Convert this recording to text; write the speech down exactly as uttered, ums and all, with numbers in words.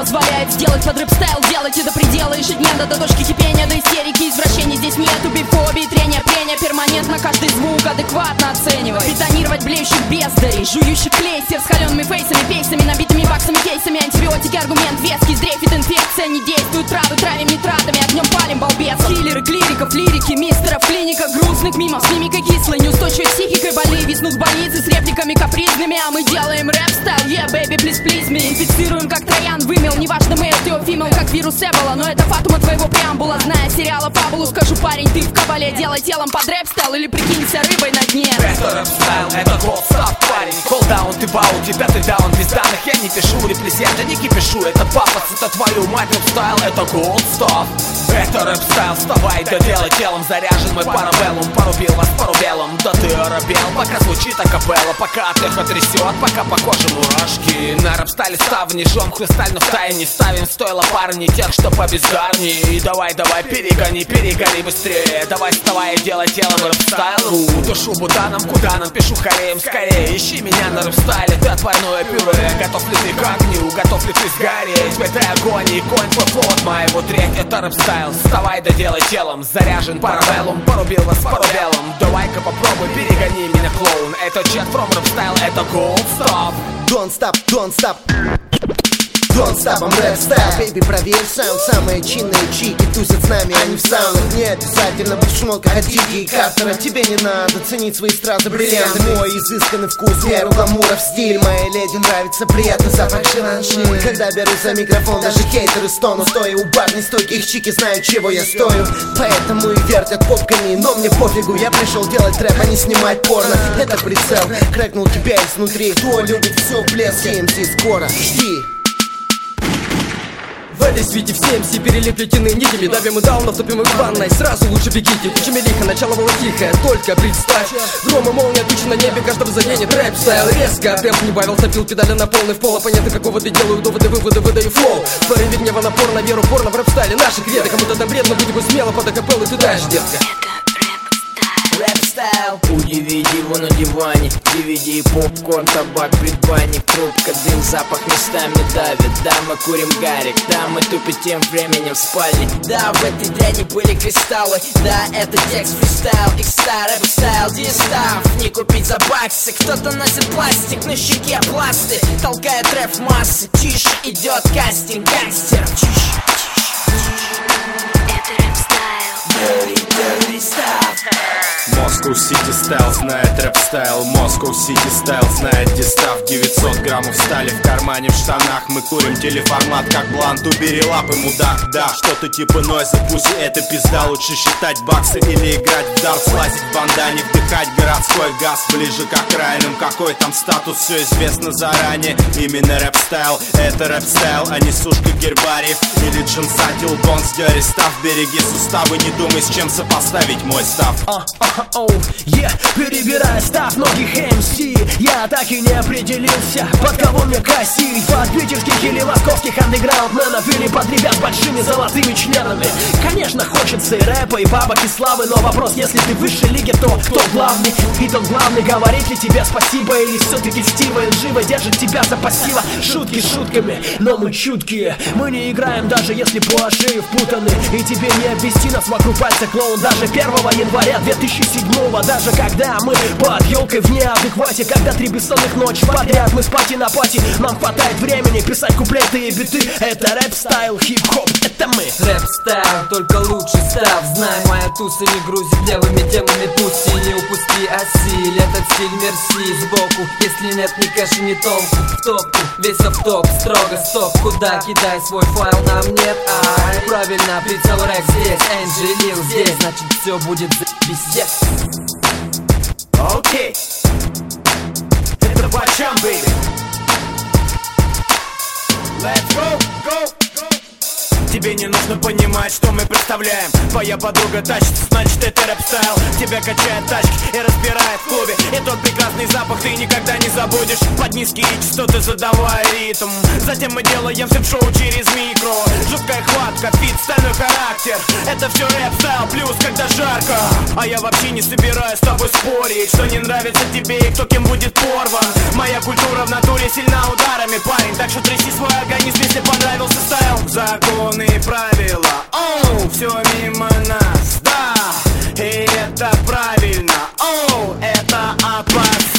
позволяет сделать под рэп-стайл, делать и до предела, ежедневно до точки кипения, до истерики, извращений. Здесь нету бифобии, трения, пения, перманентно каждый звук адекватно оценивай. Бетонировать блеющих бездарей, жующих клейстер с холеными фейсами, пейсами, набитыми баксами, кейсами. Антибиотики, аргумент веский, сдрейфит инфекция, не действует травы, травим нитратами, огнем палим балбес. Киллеры, клириков, лирики, мистеров, клиника грустных мимов, с мимикой кислой, неустойчивой психикой больные виснут в больнице с репликами капризными, а мы делаем рэп-стайл, yeah, baby, please, please me. Инфицируем, как Троян вымел, неважно, мейл, ты фимел, как вирус Эбола, но это фатума твоего преамбула. Зная сериала фабулу, скажу, парень, ты в кабале, делай телом под рэп-стайл или прикинься рыбой на дне. Это рэп-стайл, это голд став, парень. Холдаун, ты баун, тебя ты даун, без данных я не пишу, репрезента не кипишу. Это пафос, это твою мать, рэп-стайл, это голд став. Это рэп-стайл, вставай, да делай телом заряжен мой парабеллум. Порубил вас парубеллом, да ты оробел, пока звучит акапелла, пока от эхо трясет, пока по коже мурашки. На рэп-стайле став нежом, хрустально в тайне ставим стойло парни тех, что побездарнее. И давай, давай, перегони, перегори быстрее. Давай, вставай и делай телом рэп-стайл. Душу бутаном, куда нам, пишу хореем скорее. Ищи меня на рэп-стайле, ты отварное пюре. Готов ли ты к огню, готов ли ты сгореть в этой агонии? Конь твой плод, моего треть, это рэп-стайл. Вставай, да делай телом, заряжен парабеллум. Порубил вас парубеллом, давай-ка попробуй, перегони меня, клоун. Это Jet from рэп-стайл, это Gold Stop. Don't stop, don't stop. Don't stop, I'm rap style, baby, проверь саунд. Самые чинные чики тусят с нами, а не в саунах. Не обязательно быть в шмотках от Диги и Картера. Тебе не надо ценить свои стразы, бриллианты. Мой изысканный вкус, меру гламура в стиль. Моей леди нравится приятный запах ширанши. Когда берусь за микрофон, даже хейтеры стонут. Стоя у барной стойки, их чики знают, чего я стою. Поэтому и вертят попками, но мне пофигу. Я пришел делать рэп, а не снимать порно. Это прицел, крэкнул тебя изнутри. Кто любит все в блеске, эм си скоро, жди. В этой свете все эм си перелеплетены нитями. Давим и даун, наступим в ванной. Сразу лучше бегите, кучами лихо, начало было тихое. Только представь, гром и молния, тучи на небе, каждого заденет. Рэп-стайл резко, темп не бавил, запил педали на полный в пол. Оппоненты какого ты делаю доводы, выводы, выдаю флоу. В порыве гнева напор на веру, порно в рэп-стайле наших редко. Кому-то там вредно, будь его смело, под акапеллу ты даешь, детка. Рэп-стайл. Удиви его на диване, ди ви ди, попкорн, табак, предбанник, трубка, дым, запах местами давит. Да, мы курим гарик, да, мы тупим тем временем в спальне. Да, в этой дряни были кристаллы, да, это текст фристайл, икс-стар, рэп-стайл, дистав. Не купить за баксы, кто-то носит пластик на щеке пласты, толкает рэп в массы. Тише идет кастинг гангстеров, тише, тише. Это рэп-стайл, dirty, dirty stuff. Moscow City Style знает рэп-стайл, Moscow City Style знает дистав. Девятьсот граммов стали в кармане в штанах. Мы курим телеформат как блант, убери лапы, мудак. Да, что-то типа нойза, пусть это пизда. Лучше считать баксы или играть в дарт. Слазить в бандане, вдыхать городской газ. Ближе к окраинам, какой там статус, все известно заранее. Именно рэп-стайл, это рэп-стайл, а не сушка гербариев или джинсатил бонс, дёри став. Береги суставы, не думай, с чем сопоставить мой став. uh, uh, oh, yeah. Перебирая став многих эм си, я так и не определился, под кого мне косить. Под питерских или московских андеграундменов, или под ребят с большими золотыми членами. Конечно, хочется и рэпа, и бабок, и славы, но вопрос, если ты в высшей лиге, то кто главный? И тот главный, говорит ли тебе спасибо, или все-таки Стива живо держит тебя за пассива? Шутки шутками, но мы чуткие. Мы не играем, даже если по шее впутаны. И тебе не обвести нас вокруг пальца, клоун. Даже первого января две тысячи седьмого, даже когда мы под елкой в неадеквате, когда три бессонных ночи подряд мы с пати на пати, нам хватает времени писать куплеты и биты. Это рэп-стайл, хип-хоп, это мы. Рэп-стайл, только лучший став. Знай, моя туса не грузит левыми темами туси. Не упусти осиль, этот стиль мерси сбоку. Если нет ни кэша, ни толку. В топку, весь автоп, строго стоп. Куда кидай свой файл, нам нет, ай. Правильно, прицел рэк здесь, Энджи Лил здесь. Значит все будет заебись, yes. Окей, это Бачам, baby. Let's go, go, go. Тебе не нужно понимать, что мы представляем. Твоя подруга тащится, значит это рэп-стайл. Тебя качает тачки и разбирает в клубе. И тот прекрасный запах ты никогда не забудешь. Под низкие частоты задавая ритм. Затем мы делаем сэп-шоу через микро. Жуткая хватка, фит, стальной характер. Это все рэп-стайл, плюс когда жарко. А я вообще не собираюсь с тобой спорить, что не нравится тебе и кто кем будет порван. Моя культура в натуре сильна ударами, парень. Так что тряси свой организм, если понравился стайл. Законы и правила, оу, все мимо нас, да. И это правильно, оу, это опасно.